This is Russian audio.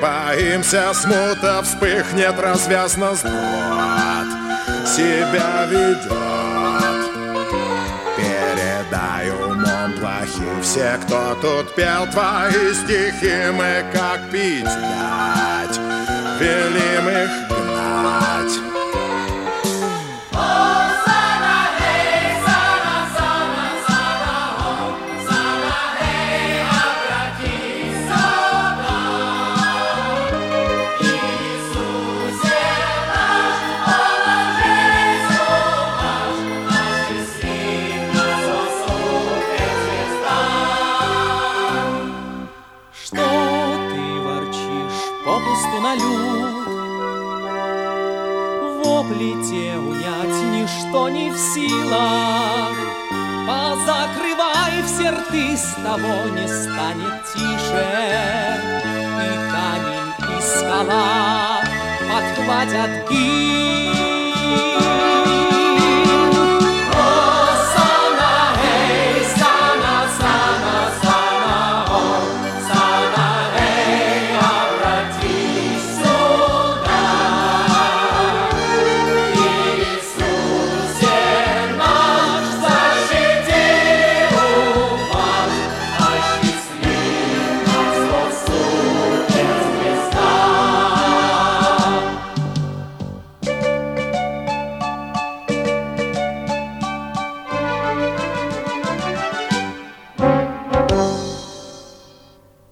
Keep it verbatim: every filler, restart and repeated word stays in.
боимся, смута вспыхнет, развязно сброд себя ведет. Передай умом плохим все, кто тут пел твои стихи, мы как пить дать, велим их гнать. Вопли те унять ничто не в силах. Позакрывай все рты, с того не станет тише. И камень, и скала подхватят гимн.